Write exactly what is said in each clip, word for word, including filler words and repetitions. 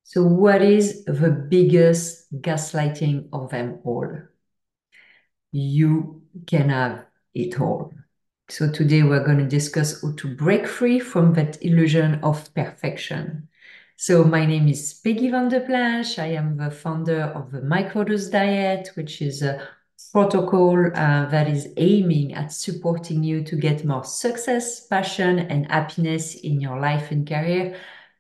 So, what is the biggest gaslighting of them all? You can have it all. So, today we're going to discuss how to break free from that illusion of perfection. So, my name is Peggy van der Planche. I am the founder of the Microdose Diet, which is a protocol uh, that is aiming at supporting you to get more success, passion, and happiness in your life and career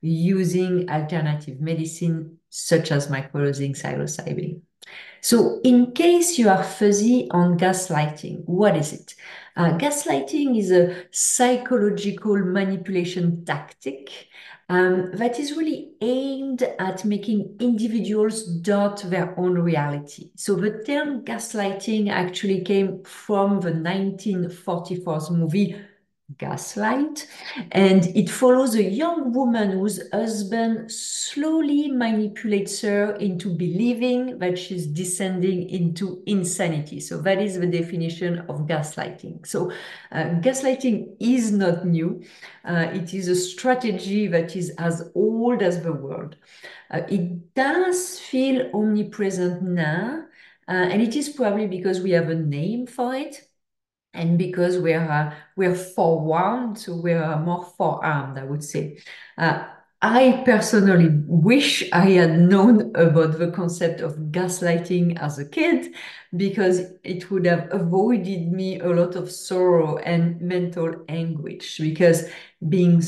using alternative medicine such as microdosing psilocybin. So, in case you are fuzzy on gaslighting, what is it? Uh, gaslighting is a psychological manipulation tactic um, that is really aimed at making individuals doubt their own reality. So, the term gaslighting actually came from the nineteen forty-four movie Gaslight, and it follows a young woman whose husband slowly manipulates her into believing that she's descending into insanity. So that is the definition of gaslighting. So uh, gaslighting is not new. Uh, it is a strategy that is as old as the world. Uh, it does feel omnipresent now, uh, and it is probably because we have a name for it and because we're uh, we're forewarned, so we're more forearmed, I would say. Uh, I personally wish I had known about the concept of gaslighting as a kid because it would have avoided me a lot of sorrow and mental anguish because being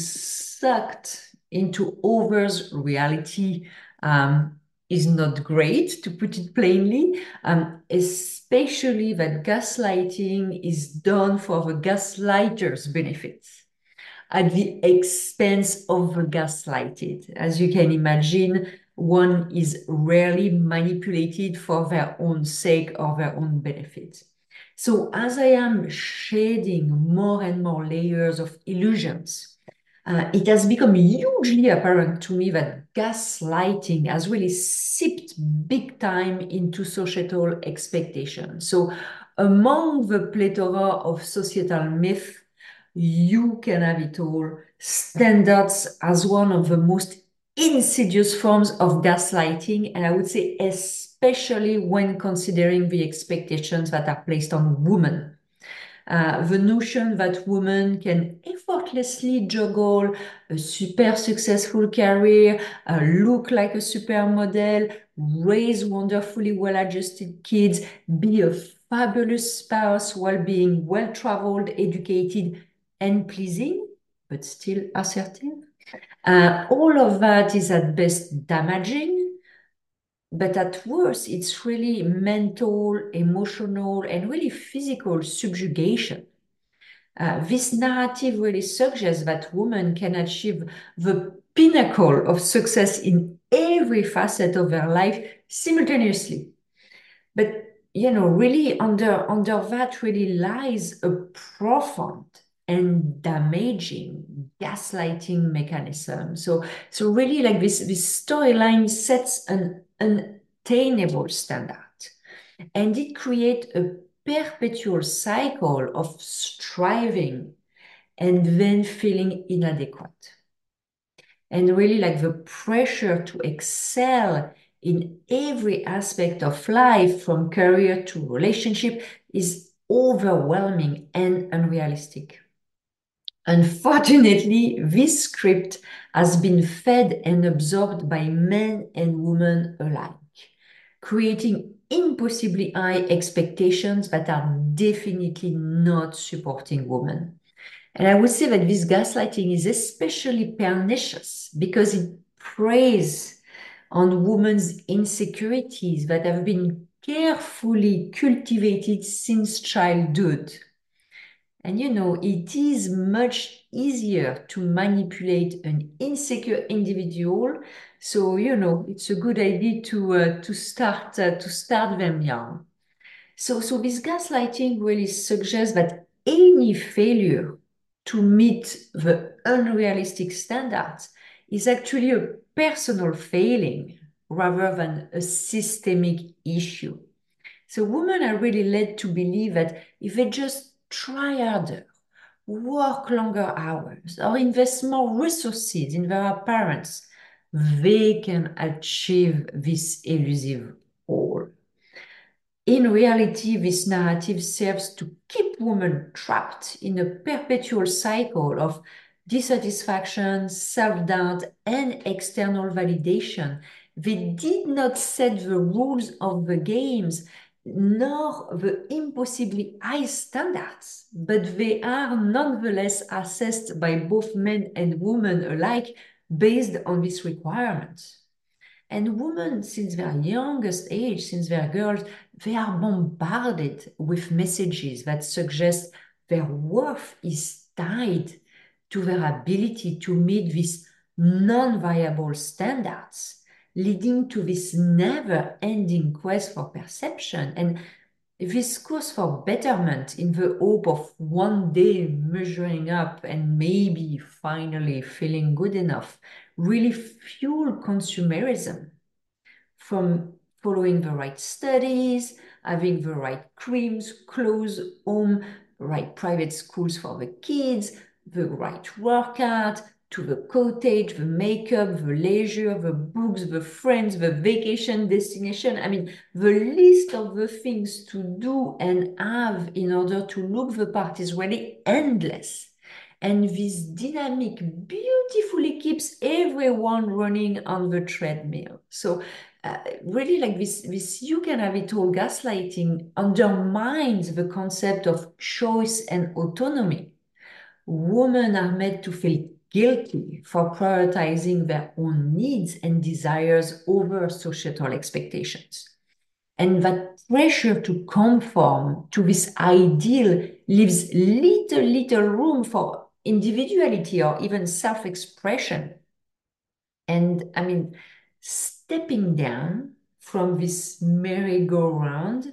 sucked into others' reality um, is not great, to put it plainly, um, especially that gaslighting is done for the gaslighter's benefits at the expense of the gaslighted. As you can imagine, one is rarely manipulated for their own sake or their own benefit. So as I am shading more and more layers of illusions, uh, it has become hugely apparent to me that gaslighting has really seeped big time into societal expectations. So, among the plethora of societal myths, you can have it all standards as one of the most insidious forms of gaslighting, and I would say, especially when considering the expectations that are placed on women. Uh, the notion that women can effortlessly juggle a super successful career, uh, look like a supermodel, raise wonderfully well adjusted kids, be a fabulous spouse while being well traveled, educated, and pleasing, but still assertive. Uh, all of that is at best damaging, but at worst, it's really mental, emotional, and really physical subjugation. Uh, this narrative really suggests that women can achieve the pinnacle of success in every facet of their life simultaneously. But you know, really under under that really lies a profound and damaging gaslighting mechanism. So so really like this this storyline sets an unattainable standard and it creates a perpetual cycle of striving and then feeling inadequate. And really, like the pressure to excel in every aspect of life, from career to relationship, is overwhelming and unrealistic. Unfortunately, this script has been fed and absorbed by men and women alike, creating impossibly high expectations that are definitely not supporting women. And I would say that this gaslighting is especially pernicious because it preys on women's insecurities that have been carefully cultivated since childhood. And you know, it is much easier to manipulate an insecure individual. So, you know, it's a good idea to uh, to start uh, to start them young. So, so this gaslighting really suggests that any failure to meet the unrealistic standards is actually a personal failing rather than a systemic issue. So women are really led to believe that if they just try harder, work longer hours, or invest more resources in their appearance, they can achieve this elusive goal. In reality, this narrative serves to keep women trapped in a perpetual cycle of dissatisfaction, self-doubt, and external validation. They did not set the rules of the games, nor the impossibly high standards, but they are nonetheless assessed by both men and women alike based on these requirements. And women, since their youngest age, since they're girls, they are bombarded with messages that suggest their worth is tied to their ability to meet these non-viable standards, leading to this never-ending quest for perception and this course for betterment in the hope of one day measuring up and maybe finally feeling good enough really fuel consumerism. From following the right studies, having the right creams, clothes, home, right private schools for the kids, the right workout, to the cottage, the makeup, the leisure, the books, the friends, the vacation destination. I mean, the list of the things to do and have in order to look the part is really endless. And this dynamic beautifully keeps everyone running on the treadmill. So uh, really like this, this you can have it all gaslighting undermines the concept of choice and autonomy. Women are made to feel guilty for prioritizing their own needs and desires over societal expectations. And that pressure to conform to this ideal leaves little, little room for individuality or even self-expression. And I mean, stepping down from this merry-go-round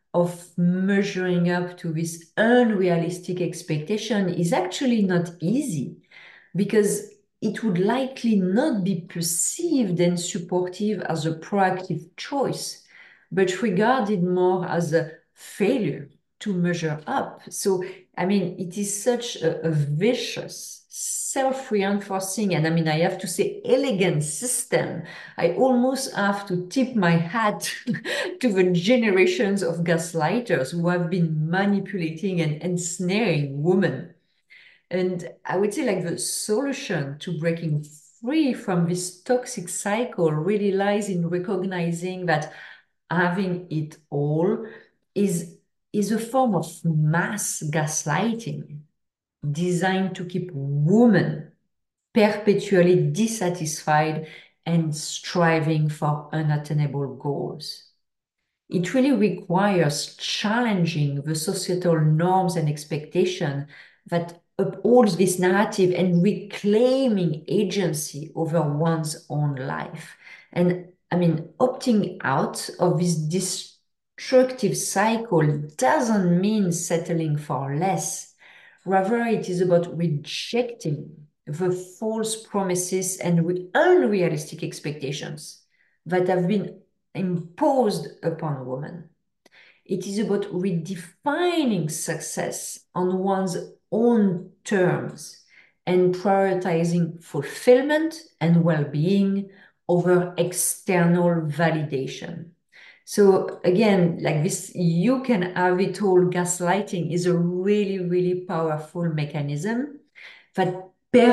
of measuring up to this unrealistic expectation is actually not easy because it would likely not be perceived and supportive as a proactive choice, but regarded more as a failure to measure up. So, I mean, it is such a, a vicious, self-reinforcing, and I mean, I have to say elegant system. I almost have to tip my hat to the generations of gaslighters who have been manipulating and ensnaring women. And I would say like the solution to breaking free from this toxic cycle really lies in recognizing that having it all is, is a form of mass gaslighting designed to keep women perpetually dissatisfied and striving for unattainable goals. It really requires challenging the societal norms and expectation that upholds this narrative and reclaiming agency over one's own life. And I mean, opting out of this destructive cycle doesn't mean settling for less. Rather, it is about rejecting the false promises and unrealistic expectations that have been imposed upon women. It is about redefining success on one's own terms and prioritizing fulfillment and well-being over external validation. So again, like this, you can have it all gaslighting is a really, really powerful mechanism that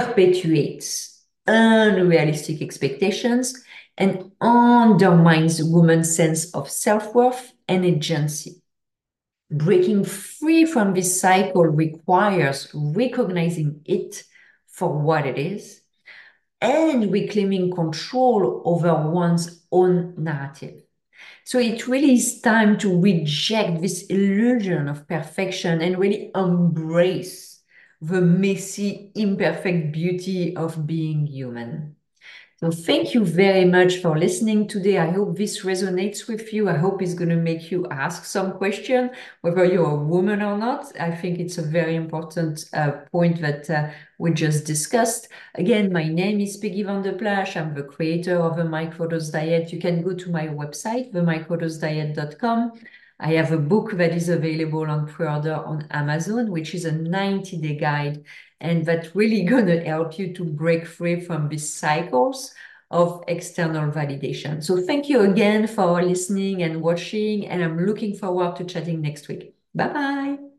perpetuates unrealistic expectations and undermines women's sense of self-worth and agency. Breaking free from this cycle requires recognizing it for what it is and reclaiming control over one's own narrative. So it really is time to reject this illusion of perfection and really embrace the messy, imperfect beauty of being human. So thank you very much for listening today. I hope this resonates with you. I hope it's going to make you ask some question, whether you're a woman or not. I think it's a very important uh, point that uh, we just discussed. Again, my name is Peggy van der Plas. I'm the creator of the Microdose Diet. You can go to my website, the microdose diet dot com. I have a book that is available on pre-order on Amazon, which is a ninety day guide, and that's really going to help you to break free from these cycles of external validation. So thank you again for listening and watching, and I'm looking forward to chatting next week. Bye-bye.